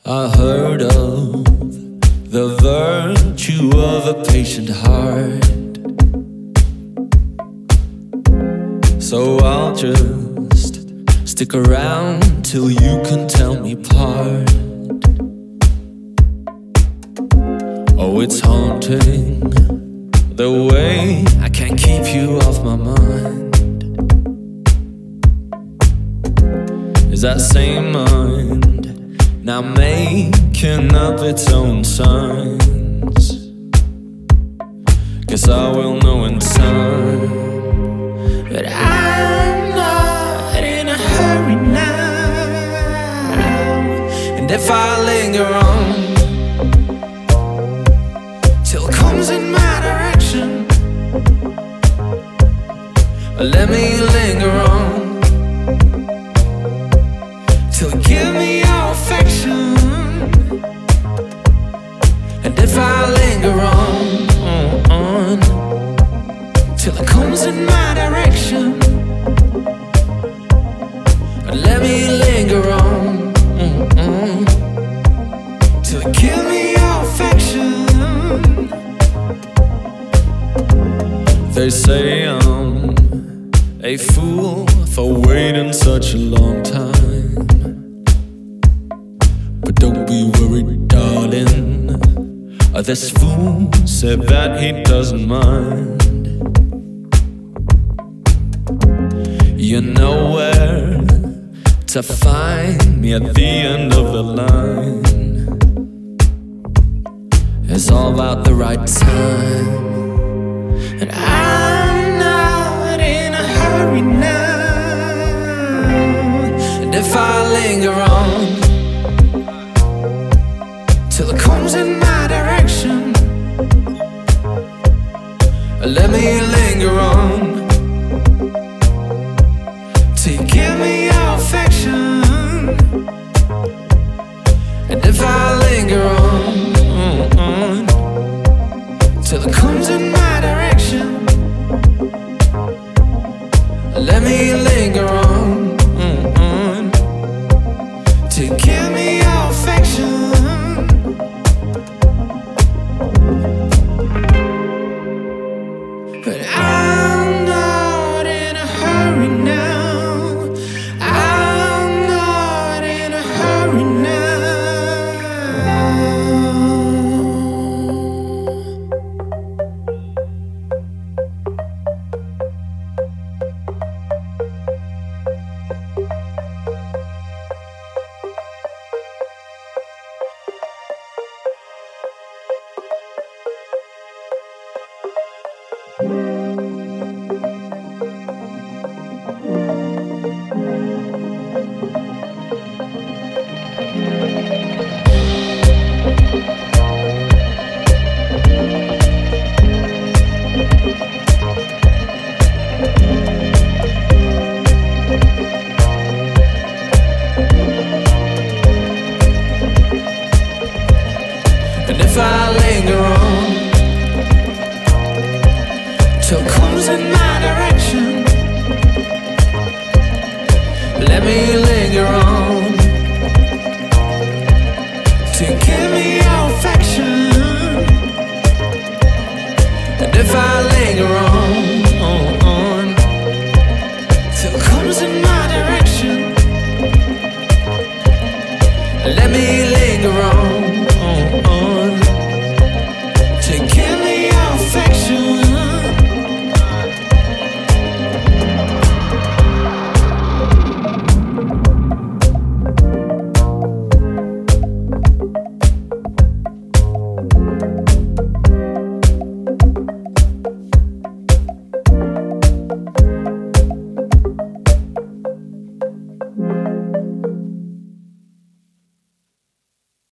I heard of the virtue of a patient heart, so I'll just stick around till you can tell me apart. Oh, it's haunting the way I can't keep you off my mind. Is that same mind now making up its own signs? Guess I will know in time. But I'm not in a hurry now, and if I linger on till it comes in my direction, let me linger on till you give me your affection. And if I linger on till it comes in my direction, let me linger on till you give me your affection. They say I'm a fool for waiting such a long time, but don't be worried, darling. This fool said that he doesn't mind. You know where to find me at the end of the line. It's all about the right time, and I'm not in a hurry now. And if I linger on till it comes in my direction, let me linger on till you give me your affection. And if I linger on till it comes in my direction, let me linger on till you give me your affection. But I'm not in a hurry now. I'm not in a hurry now. And if I linger on till it comes in my direction, let me linger on till you give me your affection. And if I linger on till it comes in my direction, let me linger on